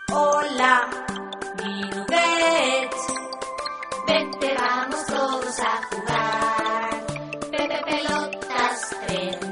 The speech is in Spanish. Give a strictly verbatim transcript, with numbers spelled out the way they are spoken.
Hola, Minubets. Vente, vamos todos a jugar. Pepe Pelotas, tren.